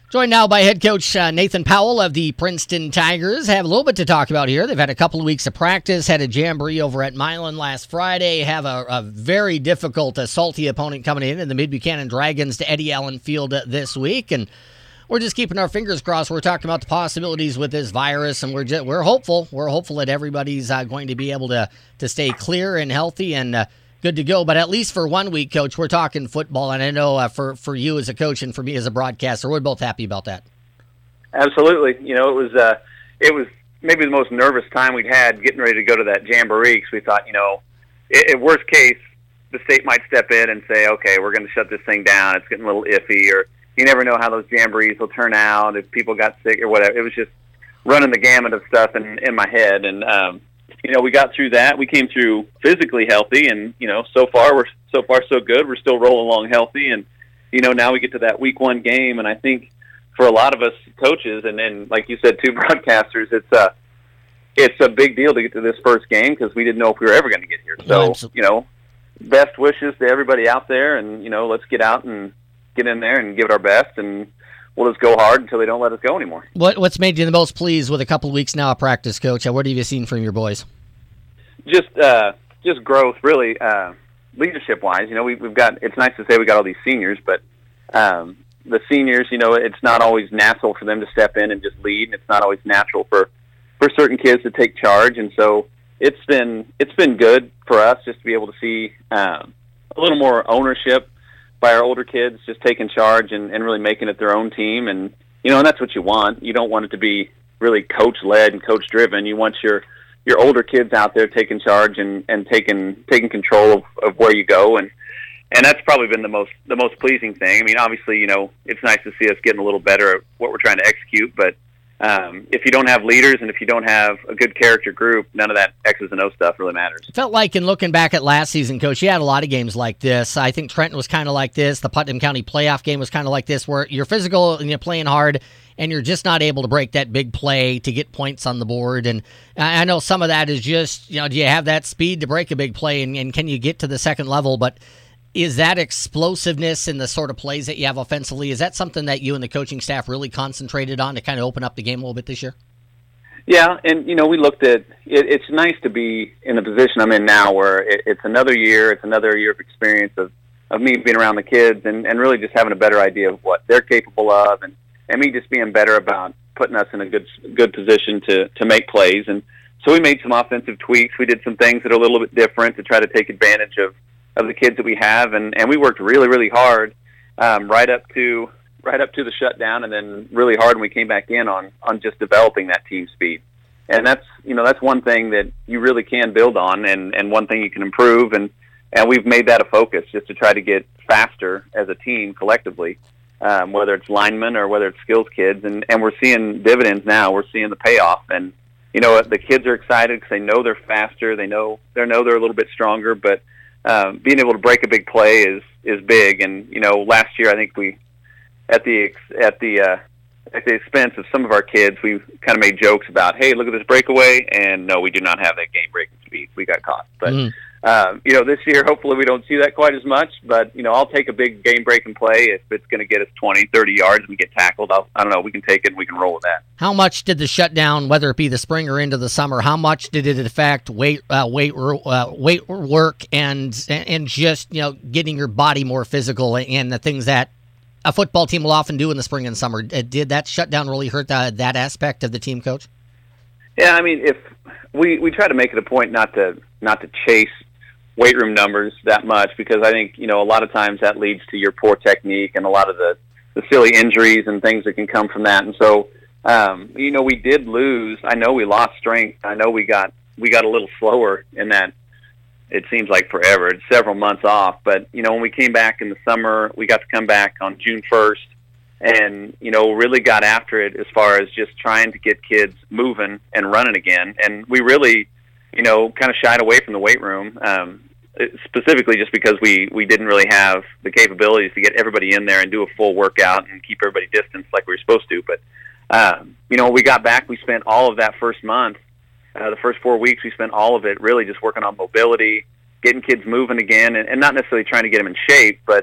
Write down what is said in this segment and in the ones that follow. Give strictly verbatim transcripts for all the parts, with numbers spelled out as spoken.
Joined now by head coach uh, Nathan Powell of the Princeton Tigers. Have a little bit to talk about here. They've had a couple of weeks of practice, had a jamboree over at Milan last Friday, have a, a very difficult, uh, salty opponent coming in in the Mid-Buchanan Dragons to Eddie Allen Field uh, this week, and we're just keeping our fingers crossed. We're talking about the possibilities with this virus, and we're just, we're hopeful. We're hopeful that everybody's uh, going to be able to, to stay clear and healthy and uh, good to go. But at least for one week, Coach, we're talking football, and I know uh, for, for you as a coach and for me as a broadcaster, we're both happy about that. Absolutely. You know, it was uh, it was maybe the most nervous time we'd had getting ready to go to that jamboree, because we thought, you know, in worst case, the state might step in and say, okay, we're going to shut this thing down. It's getting a little iffy, or you never know how those jamborees will turn out, if people got sick or whatever. It was just running the gamut of stuff in, in my head. And, um, you know, we got through that. We came through physically healthy, and, you know, so far, we're so far so good. We're still rolling along healthy. And, you know, now we get to that week one game. And I think for a lot of us coaches, and then, like you said, two broadcasters, it's a, it's a big deal to get to this first game, because we didn't know if we were ever going to get here. So, you know, best wishes to everybody out there, and, you know, let's get out and get in there and give it our best, and we'll just go hard until they don't let us go anymore. What What's made you the most pleased with a couple of weeks now of practice, Coach? What have you seen from your boys? Just uh, just growth, really, uh, leadership-wise. You know, we, we've got, it's nice to say we got all these seniors, but um, the seniors, you know, it's not always natural for them to step in and just lead, and it's not always natural for, for certain kids to take charge, and so it's been it's been good for us just to be able to see um, a little more ownership by our older kids, just taking charge and, and really making it their own team. And, you know, and that's what you want. You don't want it to be really coach-led and coach-driven. You want your your older kids out there taking charge and, and taking taking control of, of where you go. And and that's probably been the most the most pleasing thing. I mean, obviously, you know, it's nice to see us getting a little better at what we're trying to execute, but Um, if you don't have leaders and if you don't have a good character group, none of that X's and O stuff really matters. Felt like in looking back at last season, Coach, you had a lot of games like this. I think Trenton was kind of like this. The Putnam County playoff game was kind of like this, where you're physical and you're playing hard and you're just not able to break that big play to get points on the board. And I know some of that is just, you know, do you have that speed to break a big play, and, and can you get to the second level? But is that explosiveness in the sort of plays that you have offensively, is that something that you and the coaching staff really concentrated on to kind of open up the game a little bit this year? Yeah, and, you know, we looked at it. It's nice to be in the position I'm in now, where it, it's another year, it's another year of experience of, of me being around the kids and, and really just having a better idea of what they're capable of, and, and me just being better about putting us in a good good position to, to make plays. And so we made some offensive tweaks. We did some things that are a little bit different to try to take advantage of of the kids that we have, and, and we worked really, really hard um, right up to right up to the shutdown, and then really hard when we came back in on, on just developing that team speed. And that's, you know, that's one thing that you really can build on, and, and one thing you can improve, and, and we've made that a focus, just to try to get faster as a team collectively, um, whether it's linemen or whether it's skills kids, and, and we're seeing dividends now. We're seeing the payoff, and, you know, the kids are excited because they know they're faster, they know, they know they're a little bit stronger, but Um, being able to break a big play is, is big. And, you know, last year I think we, at the at the uh, at the expense of some of our kids, we kind of made jokes about, hey, look at this breakaway, and no, we do not have that game-breaking speed. We got caught. But, mm. uh, you know, this year hopefully we don't see that quite as much. But, you know, I'll take a big game-breaking play if it's going to get us twenty, thirty yards and we get tackled. I'll, I don't know, we can take it and we can roll with that. How much did the shutdown, whether it be the spring or into the summer, how much did it affect weight uh, weight uh, weight work and and just, you know, getting your body more physical and the things that a football team will often do in the spring and summer? Did that shutdown really hurt the, that aspect of the team, Coach? Yeah, I mean, if we, we try to make it a point not to not to chase weight room numbers that much, because I think, you know, a lot of times that leads to your poor technique and a lot of the, the silly injuries and things that can come from that. And so, um, you know, we did lose. I know we lost strength. I know we got we got a little slower in that. It seems like forever. It's several months off. But, you know, when we came back in the summer, we got to come back on June first and, you know, really got after it as far as just trying to get kids moving and running again. And we really, you know, kind of shied away from the weight room, um, specifically just because we, we didn't really have the capabilities to get everybody in there and do a full workout and keep everybody distanced like we were supposed to. But, um, you know, when we got back, we spent all of that first month, uh, the first four weeks, we spent all of it really just working on mobility, getting kids moving again, and, and not necessarily trying to get them in shape, but,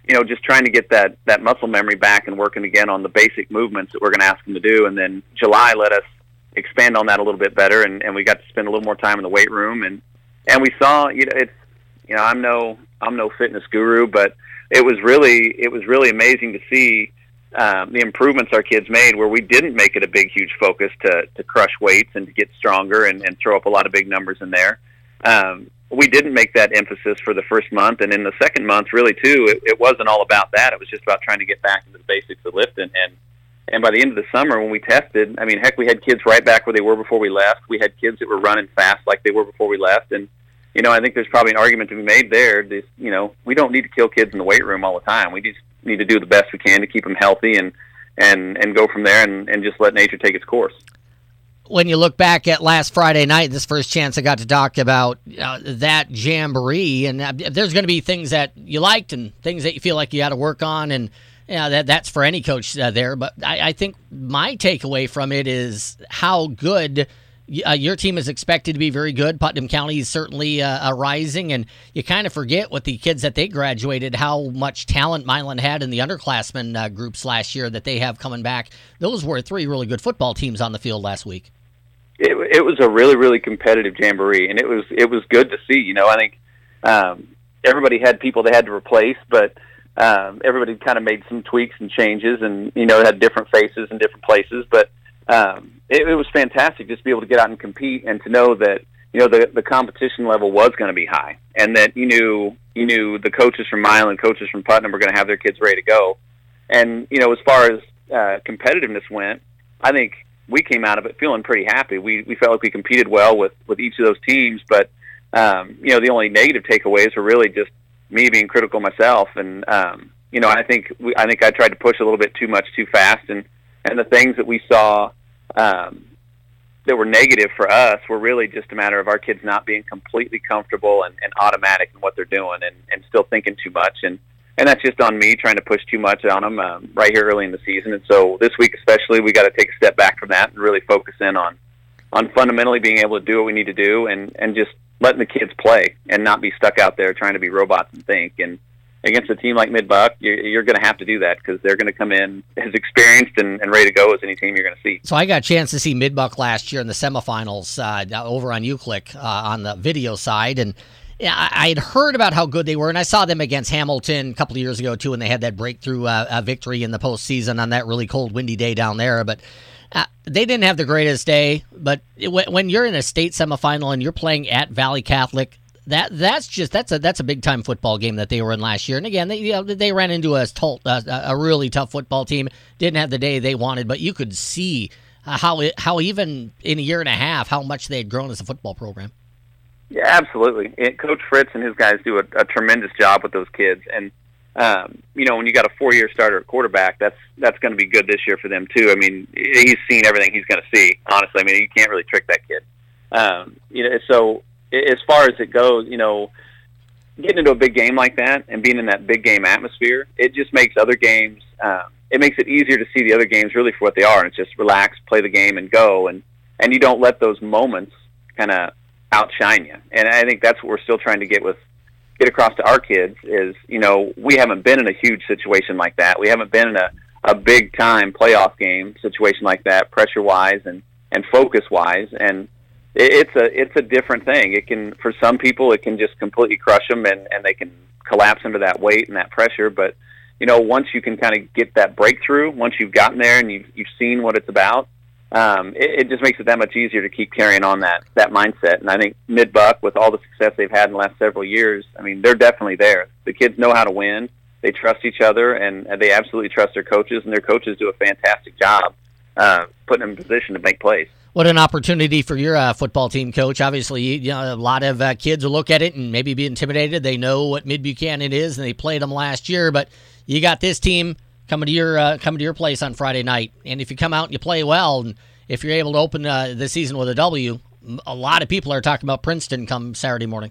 you know, just trying to get that, that muscle memory back and working again on the basic movements that we're going to ask them to do. And then July let us expand on that a little bit better, and, and we got to spend a little more time in the weight room. And, and we saw, you know, it's, you know, I'm no, I'm no fitness guru, but it was really, it was really amazing to see um, the improvements our kids made, where we didn't make it a big, huge focus to, to crush weights and to get stronger and, and throw up a lot of big numbers in there. Um, we didn't make that emphasis for the first month. And in the second month, really too, it, it wasn't all about that. It was just about trying to get back into the basics of lifting. And, and by the end of the summer, when we tested, I mean, heck, we had kids right back where they were before we left. We had kids that were running fast like they were before we left. And, you know, I think there's probably an argument to be made there. This, you know, we don't need to kill kids in the weight room all the time. We just need to do the best we can to keep them healthy and, and, and go from there and, and just let nature take its course. When you look back at last Friday night, this first chance I got to talk about uh, that jamboree, and uh, there's going to be things that you liked and things that you feel like you got to work on, and you know, that that's for any coach uh, there. But I, I think my takeaway from it is how good uh, your team is expected to be. Very good. Putnam County is certainly uh, rising, and you kind of forget with the kids that they graduated how much talent Milan had in the underclassmen uh, groups last year that they have coming back. Those were three really good football teams on the field last week. It, it was a really, really competitive jamboree, and it was it was good to see. You know, I think um, everybody had people they had to replace, but um, everybody kind of made some tweaks and changes, and you know, had different faces in different places. But um, it, it was fantastic just to be able to get out and compete, and to know that you know the the competition level was going to be high, and that you knew you knew the coaches from Milan, coaches from Putnam were going to have their kids ready to go. And you know, as far as uh, competitiveness went, I think we came out of it feeling pretty happy. We we felt like we competed well with, with each of those teams, but um, you know, the only negative takeaways were really just me being critical myself. And um, you know, I think we, I think I tried to push a little bit too much too fast, and, and the things that we saw um, that were negative for us were really just a matter of our kids not being completely comfortable and, and automatic in what they're doing, and, and still thinking too much. And And that's just on me trying to push too much on them um, right here early in the season. And so this week especially, we got to take a step back from that and really focus in on on fundamentally being able to do what we need to do, and, and just letting the kids play and not be stuck out there trying to be robots and think. And against a team like Mid-Buck, you're, you're going to have to do that, because they're going to come in as experienced and, and ready to go as any team you're going to see. So I got a chance to see Mid-Buck last year in the semifinals uh, over on UClick uh, on the video side, and yeah, I had heard about how good they were, and I saw them against Hamilton a couple of years ago, too, and they had that breakthrough uh, uh, victory in the postseason on that really cold, windy day down there. But uh, they didn't have the greatest day. But it, when you're in a state semifinal and you're playing at Valley Catholic, that that's just that's a that's a big time football game that they were in last year. And again, they you know, they ran into a tough, uh, a really tough football team. Didn't have the day they wanted, but you could see uh, how it, how even in a year and a half how much they had grown as a football program. Yeah, absolutely. And Coach Fritz and his guys do a, a tremendous job with those kids. And, um, you know, when you got a four-year starter at quarterback, that's that's going to be good this year for them, too. I mean, he's seen everything he's going to see, honestly. I mean, you can't really trick that kid. Um, you know, so as far as it goes, you know, getting into a big game like that and being in that big game atmosphere, it just makes other games, um, it makes it easier to see the other games really for what they are. And it's just relax, play the game, and go. And, and you don't let those moments kind of outshine you. And I think that's what we're still trying to get with get across to our kids is, you know, we haven't been in a huge situation like that. We haven't been in a, a big time playoff game situation like that, pressure wise and, and focus wise. And it, it's a it's a different thing. It can, for some people, it can just completely crush them, and, and they can collapse under that weight and that pressure. But you know, once you can kind of get that breakthrough, once you've gotten there and you've you've seen what it's about, Um, it, it just makes it that much easier to keep carrying on that, that mindset. And I think Mid-Buck, with all the success they've had in the last several years, I mean, they're definitely there. The kids know how to win. They trust each other, and, and they absolutely trust their coaches, and their coaches do a fantastic job uh, putting them in position to make plays. What an opportunity for your uh, football team, Coach. Obviously, you know, a lot of uh, kids will look at it and maybe be intimidated. They know what Mid-Buchanan is, and they played them last year. But you got this team coming to your uh, coming to your place on Friday night. And if you come out and you play well, and if you're able to open uh, the season with a W, a lot of people are talking about Princeton come Saturday morning.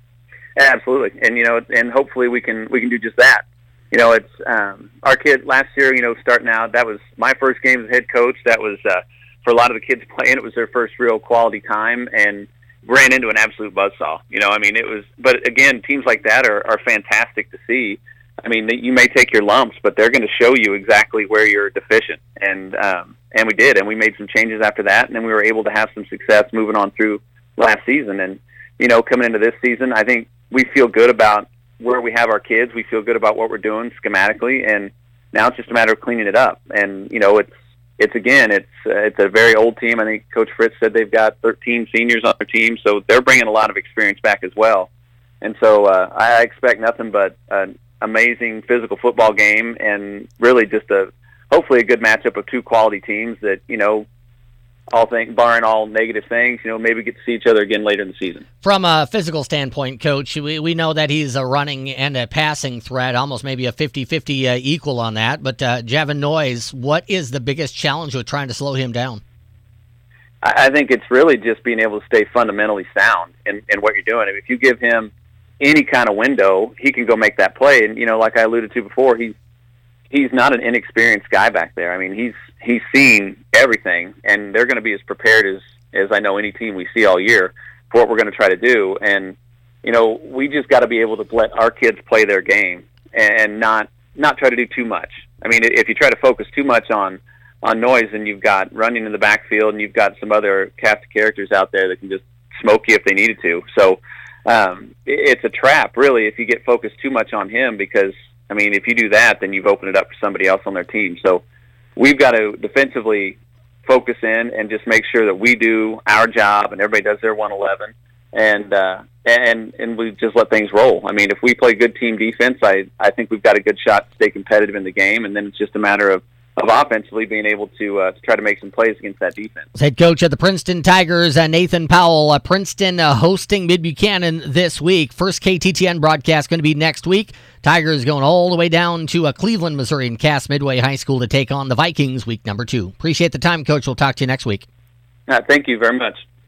Absolutely, and you know, and hopefully we can we can do just that. You know, it's um, our kid last year. You know, starting out, that was my first game as head coach. That was uh, for a lot of the kids playing. It was their first real quality time, and ran into an absolute buzzsaw. You know, I mean, it was. But again, teams like that are, are fantastic to see. I mean, you may take your lumps, but they're going to show you exactly where you're deficient. And um, and we did, and we made some changes after that, and then we were able to have some success moving on through last season. And, you know, coming into this season, I think we feel good about where we have our kids. We feel good about what we're doing schematically, and now it's just a matter of cleaning it up. And, you know, it's, it's again, it's uh, it's a very old team. I think Coach Fritz said they've got thirteen seniors on their team, so they're bringing a lot of experience back as well. And so uh, I expect nothing but an amazing physical football game, and really just a hopefully a good matchup of two quality teams that, you know, all think, barring all negative things, you know, maybe get to see each other again later in the season. From a physical standpoint, Coach, we, we know that he's a running and a passing threat, almost maybe a fifty-fifty uh, equal on that. But uh, Javin Noyes, what is the biggest challenge with trying to slow him down? I, I think it's really just being able to stay fundamentally sound in, in what you're doing. I mean, if you give him any kind of window, he can go make that play. And, you know, like I alluded to before, he's he's not an inexperienced guy back there. I mean, he's he's seen everything, and they're going to be as prepared as, as I know any team we see all year for what we're going to try to do. And, you know, we just got to be able to let our kids play their game and not not try to do too much. I mean, if you try to focus too much on, on noise, and you've got running in the backfield, and you've got some other cast of characters out there that can just smoke you if they needed to. So um, it's a trap, really, if you get focused too much on him, because, I mean, if you do that, then you've opened it up for somebody else on their team. So we've got to defensively focus in and just make sure that we do our job and everybody does their one eleven, and uh, and and we just let things roll. I mean, if we play good team defense, I, I think we've got a good shot to stay competitive in the game, and then it's just a matter of of offensively being able to uh, to try to make some plays against that defense. Head coach of the Princeton Tigers, uh, Nathan Powell. Uh, Princeton uh, hosting Mid-Buchanan this week. First K T T N broadcast going to be next week. Tigers going all the way down to uh, Cleveland, Missouri, and Cass Midway High School to take on the Vikings week number two. Appreciate the time, Coach. We'll talk to you next week. Uh, thank you very much.